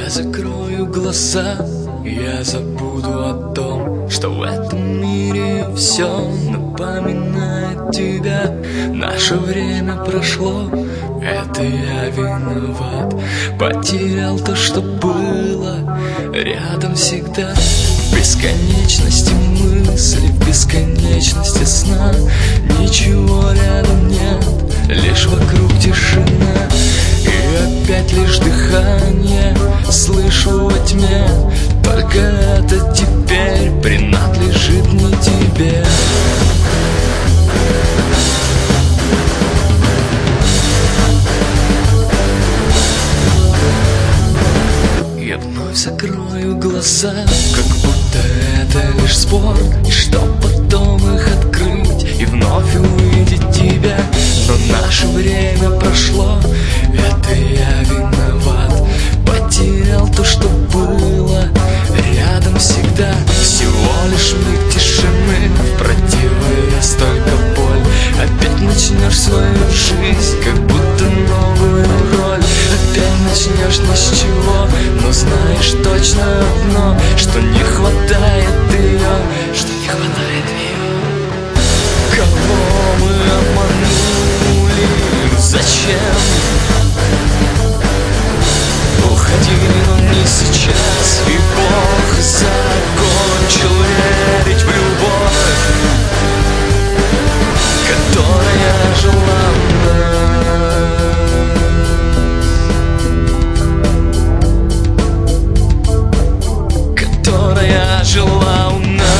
Я закрою глаза, я забуду о том, что в этом мире все напоминает тебя. Наше время прошло, это я виноват. Потерял то, что было рядом всегда. В бесконечности мысли, в бесконечности сна. Ничего рядом нет, лишь вокруг тишина. И опять лишь дыхание слышу во тьме. Только это теперь принадлежит не тебе. Я вновь закрою глаза, как будто это лишь спорт, и что потом их открыть и вновь увидеть тебя. Но наше время прошло, это я виноват. Потерял то, что было рядом всегда. Всего лишь миг тишины, в противовес только боль. Опять начнешь свою жизнь, как будто новую роль. Опять начнешь ни с чего, но знаешь точно одно, что не хватает ее, что не хватает ее. Кого мы обманули, зачем? Уходили, но не сейчас, и Бог закончил верить в любовь, которая желанна. Которая жила у нас.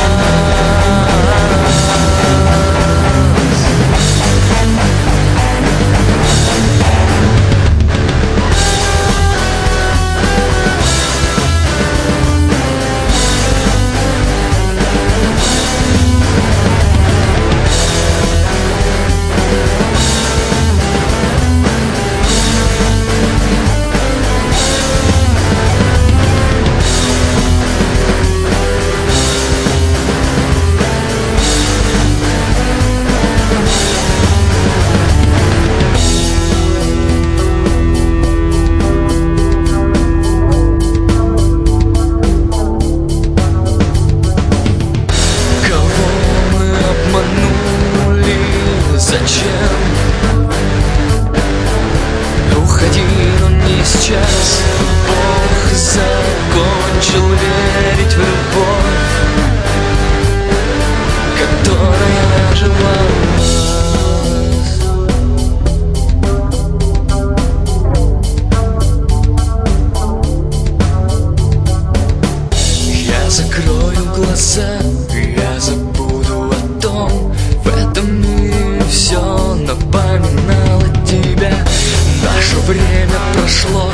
Зачем? Уходи, но не сейчас. Бог закончил верить в любовь, которая жила у нас. Я закрою глаза, я забуду о том, в этом мире все напоминало тебя. Наше время прошло,